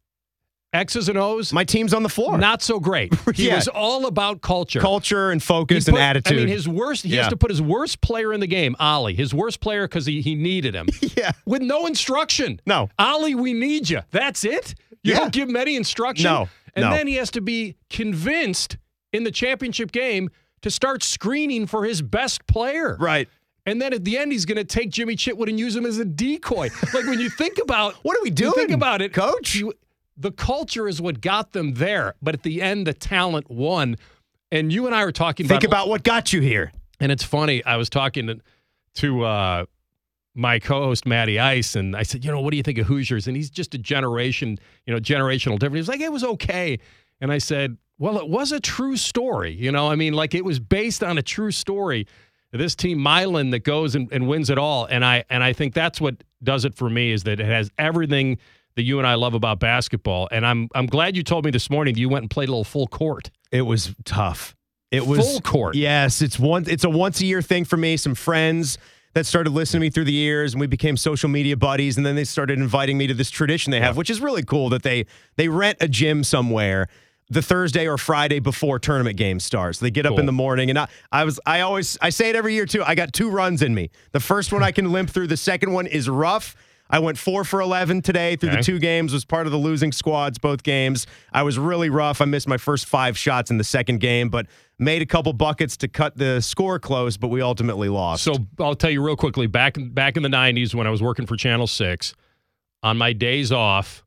X's and O's. My team's on the floor. Not so great. He yeah. was all about culture. Culture and focus put, and attitude. I mean, his worst, he yeah. has to put his worst player in the game, Ollie, his worst player because he, he needed him. yeah. With no instruction. No. Ollie, we need you. That's it? You yeah. don't give him any instruction? No. And no. then he has to be convinced in the championship game to start screening for his best player. Right. And then at the end, he's going to take Jimmy Chitwood and use him as a decoy. Like when you think about what are we doing? Think about it, Coach. You, the culture is what got them there, but at the end, the talent won. And you and I were talking think about about what got you here. And it's funny. I was talking to, to uh, my co-host Matty Ice, and I said, you know, what do you think of Hoosiers? And he's just a generation, you know, generational difference. He was like, it was okay. And I said, well, it was a true story. You know, I mean, like it was based on a true story. This team, Milan, that goes and, and wins it all. And I and I think that's what does it for me, is that it has everything that you and I love about basketball. And I'm I'm glad you told me this morning that you went and played a little full court. It was tough. It was full court. Yes, it's one it's a once a year thing for me. Some friends that started listening to me through the years, and we became social media buddies, and then they started inviting me to this tradition they have, yeah. which is really cool, that they they rent a gym somewhere the Thursday or Friday before tournament game starts. They get up cool. in the morning, and I, I was I always I say it every year too. I got two runs in me. The first one I can limp through. The second one is rough. I went four for eleven today through okay. the two games, was part of the losing squads, both games. I was really rough. I missed my first five shots in the second game, but made a couple buckets to cut the score close, but we ultimately lost. So I'll tell you real quickly, back, back in the nineties when I was working for Channel six, on my days off,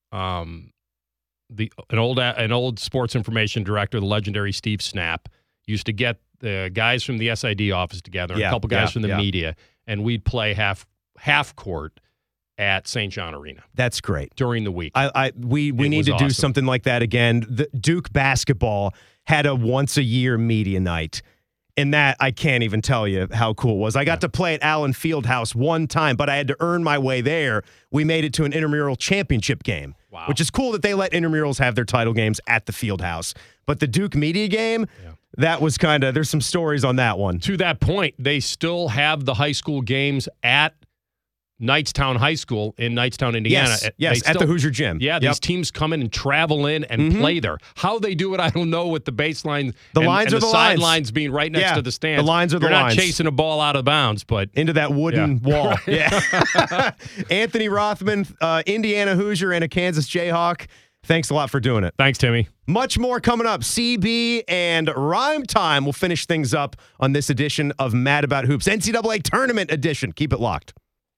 um, the an old an old sports information director, the legendary Steve Snap, used to get the guys from the S I D office together, and yeah, a couple guys yeah, from the yeah. media, and we'd play half half court at Saint John Arena. That's great. During the week. I, I we we it need to awesome. do something like that again. The Duke basketball had a once a year media night. And that, I can't even tell you how cool it was. I got yeah. to play at Allen Fieldhouse one time, but I had to earn my way there. We made it to an intramural championship game, wow. which is cool that they let intramurals have their title games at the Fieldhouse. But the Duke media game, yeah. that was kind of, there's some stories on that one. To that point, they still have the high school games at Knightstown High School in Knightstown, Indiana. Yes, yes still, at the Hoosier Gym. Yeah, yep. these teams come in and travel in and mm-hmm. play there. How they do it, I don't know, with the baseline the and, lines and are the, the sidelines lines. being right next yeah, to the stands. The lines are the You're lines. You're not chasing a ball out of bounds, but into that wooden yeah. wall. yeah. Anthony Rothman, uh, Indiana Hoosier, and a Kansas Jayhawk. Thanks a lot for doing it. Thanks, Timmy. Much more coming up. C B and Rhyme Time will finish things up on this edition of Mad About Hoops, N C double A Tournament Edition. Keep it locked.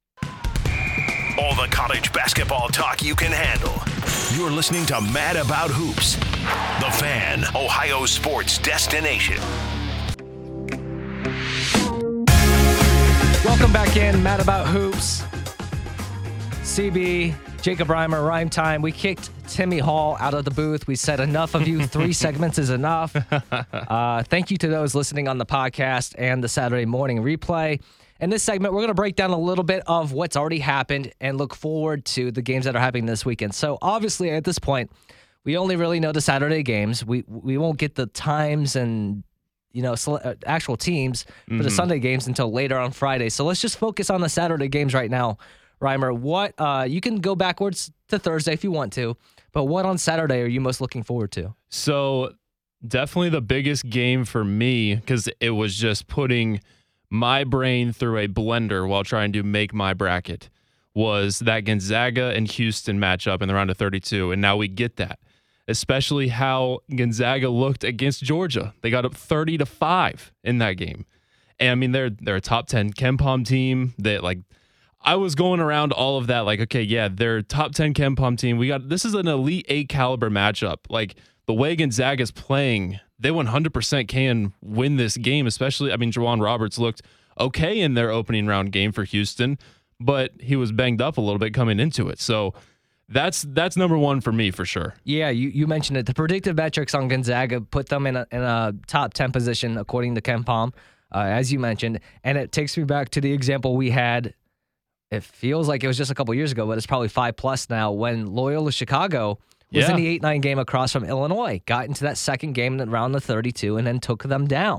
All the college basketball talk you can handle. You're listening to Mad About Hoops, the Fan, Ohio sports destination. Welcome back in, Mad About Hoops. C B, Jacob Reimer, Rhyme Time. We kicked Timmy Hall out of the booth. We said enough of you. Three segments is enough. Uh, thank you to those listening on the podcast and the Saturday morning replay. In this segment, we're going to break down a little bit of what's already happened and look forward to the games that are happening this weekend. So obviously, at this point, we only really know the Saturday games. We we won't get the times and you know actual teams for mm-hmm. the Sunday games until later on Friday. So let's just focus on the Saturday games right now. Reimer, what uh, you can go backwards to Thursday if you want to, but what on Saturday are you most looking forward to? So definitely the biggest game for me, because it was just putting my brain through a blender while trying to make my bracket, was that Gonzaga and Houston matchup in the round of thirty-two. And now we get that, especially how Gonzaga looked against Georgia. They got up thirty to five in that game. And I mean, they're, they're a top ten KenPom team that like, I was going around all of that. Like, okay, yeah, they're a top ten KenPom team. We got, this is an Elite Eight caliber matchup. Like the way Gonzaga's playing, they one hundred percent can win this game, especially, I mean, Juwan Roberts looked okay in their opening round game for Houston, but he was banged up a little bit coming into it. So That's that's number one for me for sure. Yeah, you, you mentioned it. The predictive metrics on Gonzaga put them in a, in a top ten position according to KenPom, uh, as you mentioned. And it takes me back to the example we had. It feels like it was just a couple years ago, but it's probably five plus now, when Loyola Chicago was Yeah. in the eight nine game across from Illinois, got into that second game in round the thirty-two, and then took them down.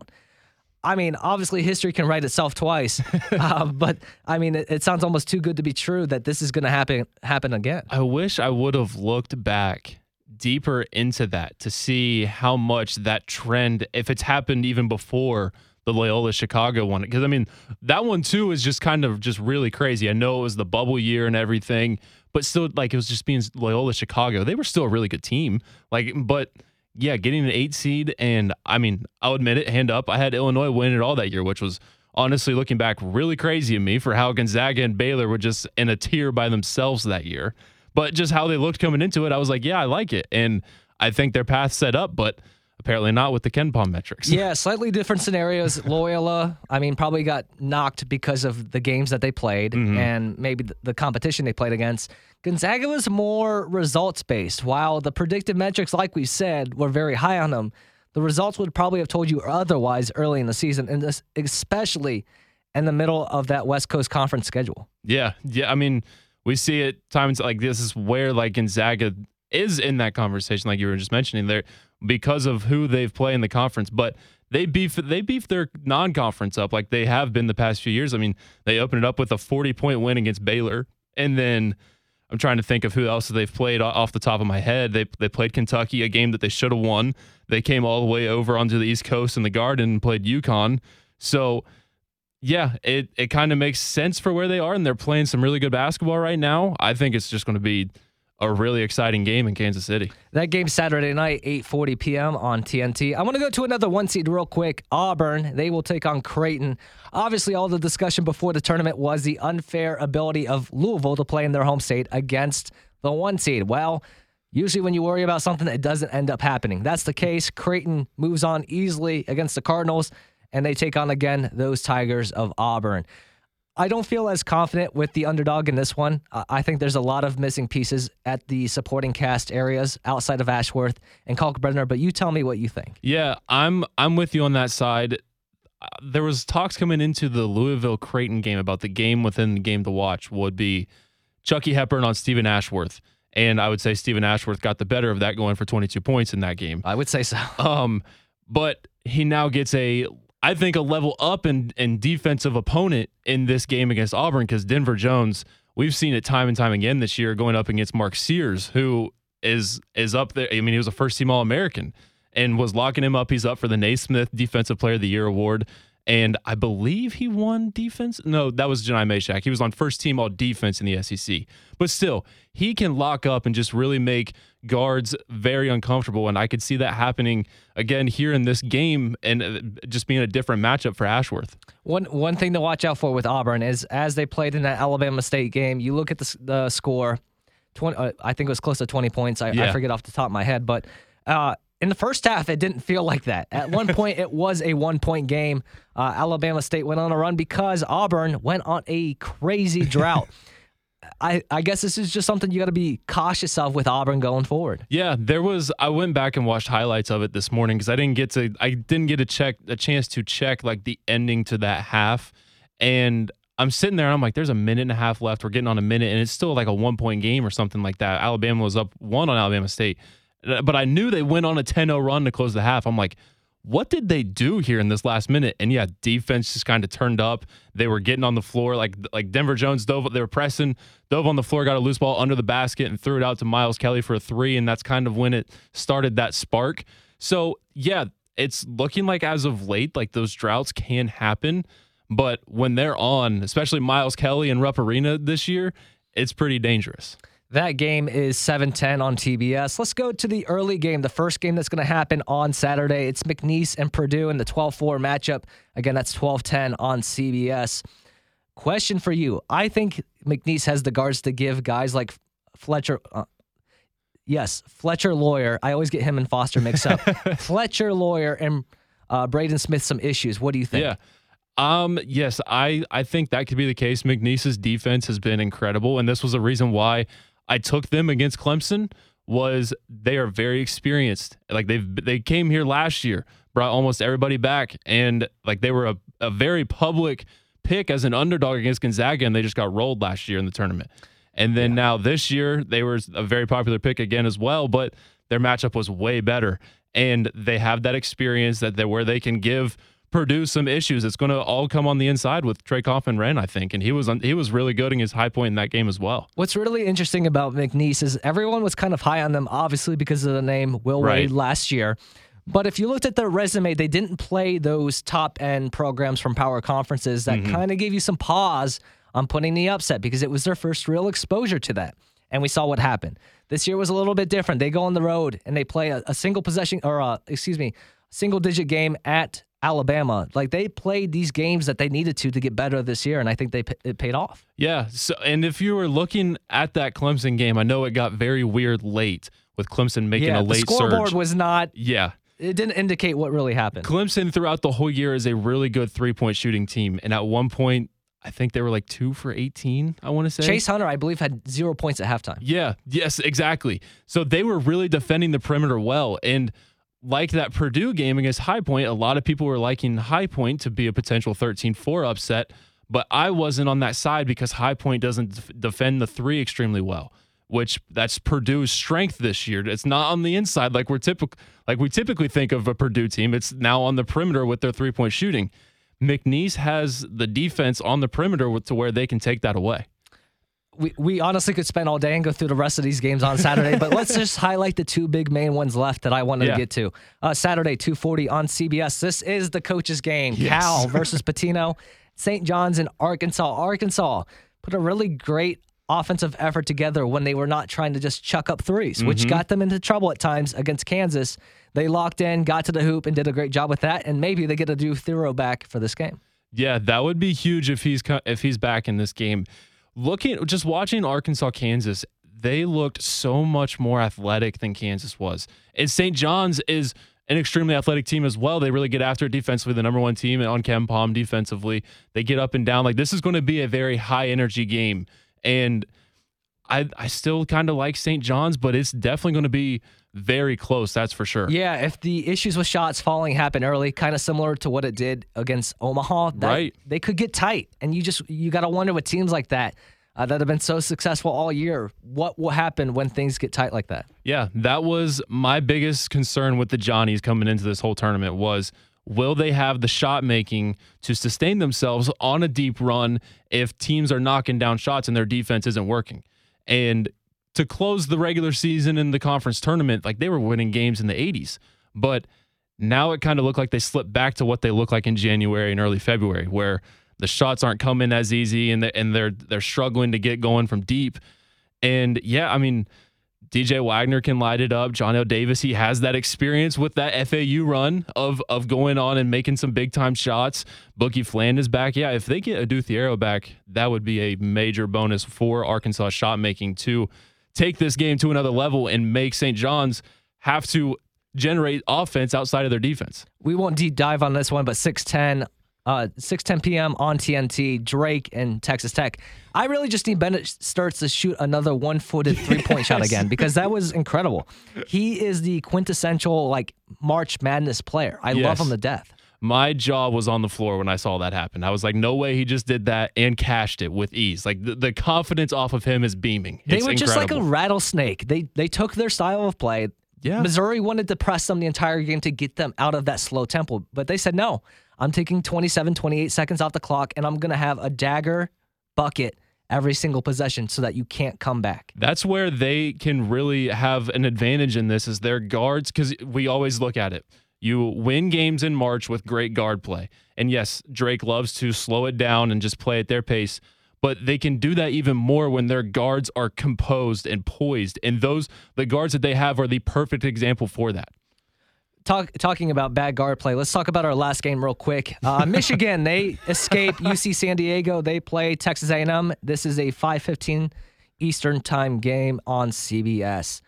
I mean, obviously history can write itself twice, uh, but I mean, it, it sounds almost too good to be true that this is going to happen happen again. I wish I would have looked back deeper into that to see how much that trend, if it's happened even before the Loyola Chicago one. Because, I mean, that one, too, is just kind of just really crazy. I know it was the bubble year and everything, but still, like, it was just being Loyola Chicago. They were still a really good team. Like, but... yeah, getting an eight seed, and I mean, I'll admit it, hand up, I had Illinois win it all that year, which was honestly, looking back, really crazy of me for how Gonzaga and Baylor were just in a tier by themselves that year. But just how they looked coming into it, I was like, yeah, I like it. And I think their path set up, but apparently not with the KenPom metrics. Yeah, slightly different scenarios. Loyola, I mean, probably got knocked because of the games that they played Mhm. and maybe th- the competition they played against. Gonzaga was more results-based. While the predictive metrics, like we said, were very high on them, the results would probably have told you otherwise early in the season, and this, especially in the middle of that West Coast Conference schedule. Yeah, yeah. I mean, we see it times like this is where like Gonzaga is in that conversation, like you were just mentioning there, because of who they've played in the conference. But they beef they beef their non-conference up like they have been the past few years. I mean, they opened it up with a forty-point win against Baylor, and then I'm trying to think of who else they've played off the top of my head. They they played Kentucky, a game that they should have won. They came all the way over onto the East Coast in the Garden and played UConn. So, yeah, it, it kind of makes sense for where they are, and they're playing some really good basketball right now. I think it's just going to be a really exciting game in Kansas City. That game Saturday night, eight forty p.m. on T N T. I want to go to another one seed real quick. Auburn, they will take on Creighton. Obviously, all the discussion before the tournament was the unfair ability of Louisville to play in their home state against the one seed. Well, usually when you worry about something, it doesn't end up happening. That's the case. Creighton moves on easily against the Cardinals, and they take on, again, those Tigers of Auburn. I don't feel as confident with the underdog in this one. I think there's a lot of missing pieces at the supporting cast areas outside of Ashworth and Kalkbrenner, but you tell me what you think. Yeah, I'm I'm with you on that side. Uh, There was talks coming into the Louisville Creighton game about the game within the game to watch would be Chucky Hepburn on Stephen Ashworth. And I would say Stephen Ashworth got the better of that, going for twenty-two points in that game. I would say so. Um, but he now gets a, I think, a level up in, in defensive opponent in this game against Auburn, because Denver Jones, we've seen it time and time again this year going up against Mark Sears, who is is up there. I mean, he was a first-team All-American and was locking him up. He's up for the Naismith Defensive Player of the Year award. And I believe he won defense. No, that was Janai Meshach. He was on first team all defense in the S E C. But still, he can lock up and just really make guards very uncomfortable. And I could see that happening again here in this game, and just being a different matchup for Ashworth. One one thing to watch out for with Auburn is, as they played in that Alabama State game, you look at the, the score, twenty, uh, I think it was close to twenty points. I, Yeah. I forget off the top of my head. But uh, in the first half, it didn't feel like that. At one point, it was a one-point game. Uh, Alabama State went on a run because Auburn went on a crazy drought. I, I guess this is just something you got to be cautious of with Auburn going forward. Yeah, there was. I went back and watched highlights of it this morning because I didn't get to. I didn't get a check a chance to check like the ending to that half, and I'm sitting there and I'm like, there's a minute and a half left. We're getting on a minute, and it's still like a one point game or something like that. Alabama was up one on Alabama State, but I knew they went on a ten oh run to close the half. I'm like, what did they do here in this last minute? And yeah, defense just kind of turned up. They were getting on the floor. Like like Denver Jones dove, they were pressing, dove on the floor, got a loose ball under the basket and threw it out to Miles Kelly for a three. And that's kind of when it started that spark. So yeah, it's looking like as of late, like those droughts can happen. But when they're on, especially Miles Kelly and Rupp Arena this year, it's pretty dangerous. That game is seven ten on T B S. Let's go to the early game, the first game that's going to happen on Saturday. It's McNeese and Purdue in the twelve four matchup. Again, that's twelve ten on C B S. Question for you. I think McNeese has the guards to give guys like Fletcher. Uh, yes, Fletcher Lawyer. I always get him and Foster mixed up. Fletcher Lawyer and uh, Braden Smith some issues. What do you think? Yeah. Um, yes, I, I think that could be the case. McNeese's defense has been incredible, and this was a reason why I took them against Clemson was they are very experienced. Like they've they came here last year, brought almost everybody back, and like they were a, a very public pick as an underdog against Gonzaga, and they just got rolled last year in the tournament. And then yeah. now this year, they were a very popular pick again as well, but their matchup was way better. And they have that experience that they where they can give Purdue some issues. It's going to all come on the inside with Trey Kaufman-Renn, I think, and he was he was really good in his high point in that game as well. What's really interesting about McNeese is everyone was kind of high on them, obviously because of the name Will right. Wade last year. But if you looked at their resume, they didn't play those top-end programs from power conferences that mm-hmm. kind of gave you some pause on putting the upset because it was their first real exposure to that. And we saw what happened. This year was a little bit different. They go on the road and they play a, a single possession, or a, excuse me, single-digit game at Alabama. Like they played these games that they needed to to get better this year, and I think they it paid off. Yeah. So, and if you were looking at that Clemson game, I know it got very weird late with Clemson making yeah, a late surge. The scoreboard surge. was not. Yeah. It didn't indicate what really happened. Clemson throughout the whole year is a really good three-point shooting team, and at one point, I think they were like two for eighteen, I want to say. Chase Hunter, I believe, had zero points at halftime. Yeah. Yes. Exactly. So they were really defending the perimeter well, and like that Purdue game against High Point, a lot of people were liking High Point to be a potential thirteen four upset, but I wasn't on that side because High Point doesn't def- defend the three extremely well, which that's Purdue's strength this year. It's not on the inside like we're typical, like we typically think of a Purdue team. It's now on the perimeter with their three-point shooting. McNeese has the defense on the perimeter to where they can take that away. We we honestly could spend all day and go through the rest of these games on Saturday, but let's just highlight the two big main ones left that I wanted yeah. to get to. Uh, Saturday, two forty on C B S. This is the coach's game. Yes. Cal versus Pitino. Saint John's in Arkansas. Arkansas put a really great offensive effort together when they were not trying to just chuck up threes, mm-hmm. which got them into trouble at times against Kansas. They locked in, got to the hoop, and did a great job with that, and maybe they get a Drew Thero back for this game. Yeah, that would be huge if he's if he's back in this game. Looking, just watching Arkansas, Kansas, they looked so much more athletic than Kansas was. And Saint John's is an extremely athletic team as well. They really get after it defensively, the number one team on KenPom defensively. They get up and down. Like, this is going to be a very high-energy game. And I I still kind of like Saint John's, but it's definitely going to be very close, that's for sure. Yeah, if the issues with shots falling happen early, kind of similar to what it did against Omaha, that, right. they could get tight. And you just you got to wonder with teams like that uh, that have been so successful all year, what will happen when things get tight like that? Yeah, that was my biggest concern with the Johnnies coming into this whole tournament was, will they have the shot making to sustain themselves on a deep run if teams are knocking down shots and their defense isn't working? And to close the regular season in the conference tournament, like they were winning games in the eighties. But now it kind of looked like they slipped back to what they look like in January and early February, where the shots aren't coming as easy and they're, and they're they're struggling to get going from deep. And yeah, I mean, D J Wagner can light it up. John L. Davis, he has that experience with that F A U run of of going on and making some big time shots. Bookie Fland is back. Yeah, if they get a Drew Thero back, that would be a major bonus for Arkansas shot making to take this game to another level and make Saint John's have to generate offense outside of their defense. We won't deep dive on this one, but six ten Uh, six ten p.m. on T N T, Drake and Texas Tech. I really just need Bennett Sturts to shoot another one-footed three-point yes. shot again because that was incredible. He is the quintessential like March Madness player. I yes. love him to death. My jaw was on the floor when I saw that happen. I was like, no way he just did that and cashed it with ease. Like the, the confidence off of him is beaming. They it's were just incredible. like a rattlesnake. They they took their style of play. Yeah. Missouri wanted to press them the entire game to get them out of that slow tempo, but they said, no, I'm taking twenty-seven, twenty-eight seconds off the clock, and I'm going to have a dagger bucket every single possession so that you can't come back. That's where they can really have an advantage in this is their guards, because we always look at it. You win games in March with great guard play. And yes, Drake loves to slow it down and just play at their pace. But they can do that even more when their guards are composed and poised. And those the guards that they have are the perfect example for that. Talk, talking about bad guard play, let's talk about our last game real quick. Uh, Michigan, they escape U C San Diego. They play Texas A and M. This is a five fifteen Eastern time game on C B S.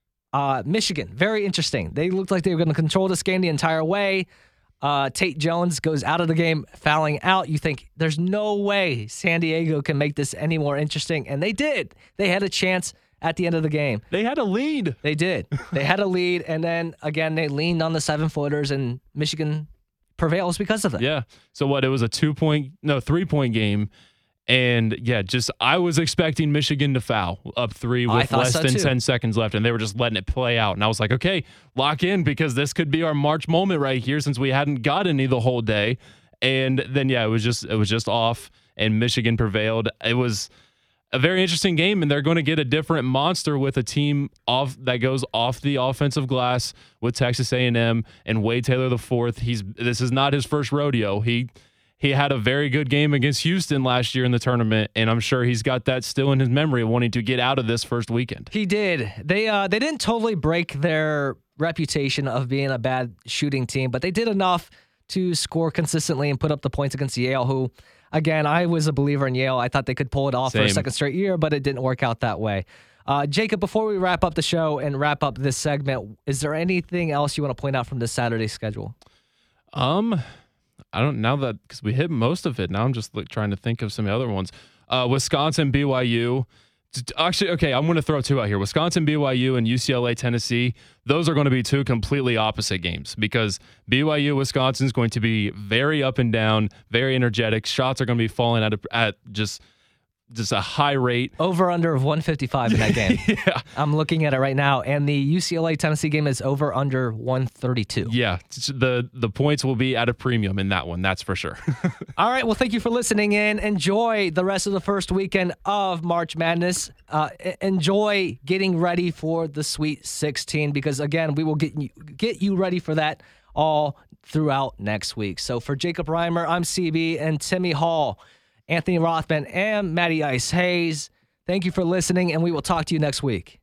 Uh, Michigan, very interesting. They looked like they were going to control this game the entire way. Uh, Tate Jones goes out of the game, fouling out. You think there's no way San Diego can make this any more interesting, and they did. They had a chance at the end of the game. They had a lead. They did. They had a lead, and then, again, they leaned on the seven-footers, and Michigan prevails because of it. Yeah. So what? It was a two-point, no, three-point game. And, yeah, just I was expecting Michigan to foul up three with less so than too. ten seconds left, and they were just letting it play out. And I was like, okay, lock in because this could be our March moment right here since we hadn't got any the whole day. And then, yeah, it was just it was just off, and Michigan prevailed. It was a very interesting game, and they're going to get a different monster with a team off that goes off the offensive glass with Texas A and M and Wade Taylor the fourth. He's this is not his first rodeo. He He had a very good game against Houston last year in the tournament, and I'm sure he's got that still in his memory of wanting to get out of this first weekend. He did. They uh, they didn't totally break their reputation of being a bad shooting team, but they did enough to score consistently and put up the points against Yale, who, again, I was a believer in Yale. I thought they could pull it off Same. for a second straight year, but it didn't work out that way. Uh, Jacob, before we wrap up the show and wrap up this segment, is there anything else you want to point out from this Saturday schedule? Um... I don't now that because we hit most of it. Now I'm just like, trying to think of some other ones. Uh, Wisconsin, B Y U. Actually, okay, I'm going to throw two out here. Wisconsin, B Y U, and U C L A, Tennessee. Those are going to be two completely opposite games because B Y U, Wisconsin is going to be very up and down, very energetic. Shots are going to be falling at a, at just just a high rate. Over under of one fifty-five in that game. Yeah. I'm looking at it right now, and the U C L A Tennessee game is over under one thirty-two. Yeah, the the points will be at a premium in that one, that's for sure. All right, well, thank you for listening in. Enjoy the rest of the first weekend of March Madness. Uh, enjoy getting ready for the Sweet sixteen because, again, we will get you, get you ready for that all throughout next week. So for Jacob Reimer, I'm C B, and Timmy Hall, Anthony Rothman, and Matty Ice Hayes, thank you for listening, and we will talk to you next week.